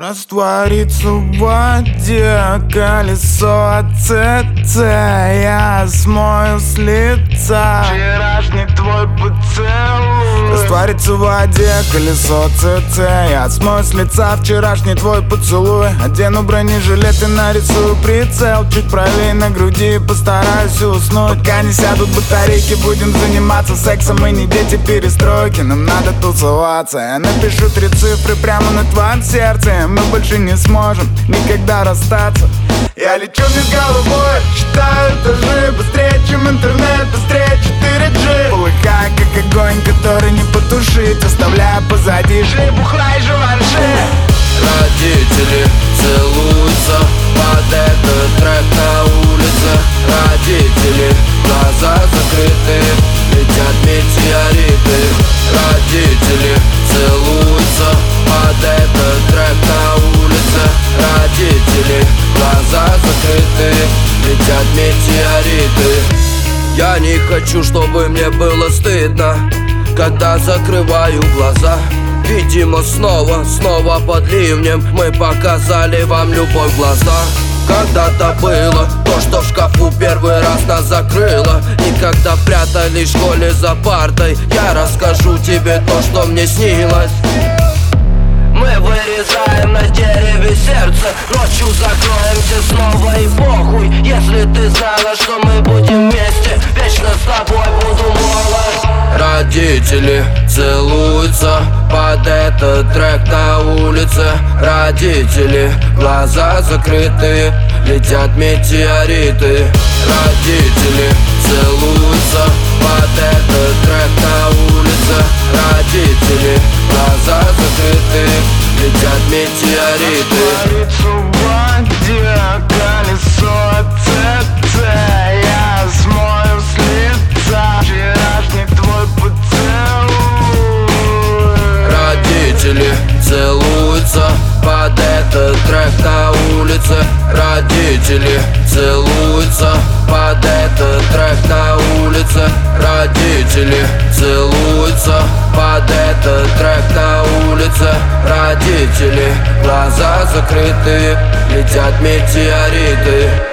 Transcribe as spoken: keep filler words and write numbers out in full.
Растворится в воде колесо АЦЦ. Я смою с лица вчерашний твой поцелуй. Растворится в воде колесо АЦЦ. Я смою с лица вчерашний твой поцелуй. Одену бронежилет и нарисую прицел чуть правее на груди, постараюсь уснуть. Пока не сядут батарейки, будем заниматься сексом. Мы не дети перестройки, нам надо тусоваться. Я напишу три цифры прямо на твоем сердце. Мы больше не сможем никогда расстаться. Я лечу вниз головой, считаю этажи. Быстрее, чем интернет, быстрее четыре джи. Полыхая, как огонь, который не потушить, оставляя позади жи, бухла и жванши. Родители целуются под этот трек на улице. Родители, глаза закрыты, летят метеориты. Родители целуются под этот трек на улице. Родители, глаза закрыты, летят метеориты. Я не хочу, чтобы мне было стыдно, когда закрываю глаза. Видимо, снова, снова под ливнем мы показали вам любовь в глаза. Когда-то было то, что в шкафу первый раз нас закрыло. Никогда прятались в школе за партой. Я расскажу тебе то, что мне снилось. Мы вырезаем на дереве сердце, ночью закроемся снова и похуй. Если ты знала, что мы будем вместе, вечно с тобой буду молод. Родители целуются под этот трек на улице. Родители, глаза закрыты, летят метеориты. Родители целуются под этот трек на улице. Родители, глаза закрыты, летят метеориты. Растворится в воде колесо АЦЦ. Я смою с лица вчерашний твой поцелуй. Родители целуются под этот трек на улице. Родители целуются под этот трек на улице. Родители целуются под этот трек на улице. Родители, глаза закрыты, летят метеориты.